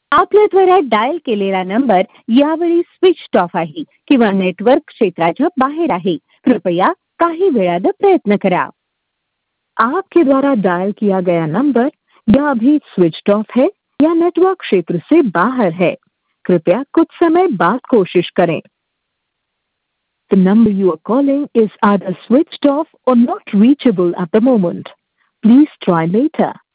आपल्याद्वारा dial केलेला number यावेळी switch off आहे किंवा नेटवर्क क्षेत्राच्या बाहेर आहे. कृपया काही वेळात प्रयत्न करा. आपके द्वारा डायल किया गया नंबर या अभी स्विच ऑफ है या नेटवर्क क्षेत्र से बाहर है. कृपया कुछ समय बाद कोशिश करें. The number you are calling is either switched off or not reachable at the moment. Please try later.